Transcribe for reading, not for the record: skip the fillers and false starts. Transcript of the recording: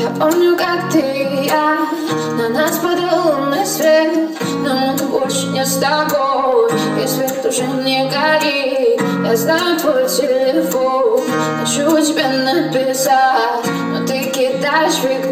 Я помню, как ты и я, на нас падал лунный свет, но мы больше не с тобой, и свет уже не горит. Я знаю твой телефон, хочу тебе написать, но ты кидаешь в